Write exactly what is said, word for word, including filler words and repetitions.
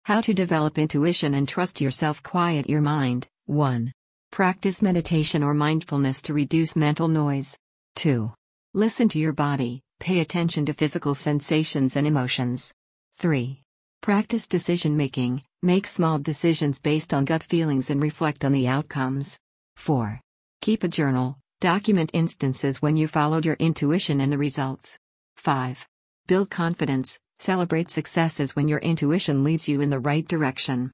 How to develop intuition and trust yourself. Quiet your mind. one. Practice meditation or mindfulness to reduce mental noise. two. Listen to your body, pay attention to physical sensations and emotions. three. Practice decision making, make small decisions based on gut feelings and reflect on the outcomes. four. Keep a journal, document instances when you followed your intuition and the results. five. Build confidence, celebrate successes when your intuition leads you in the right direction.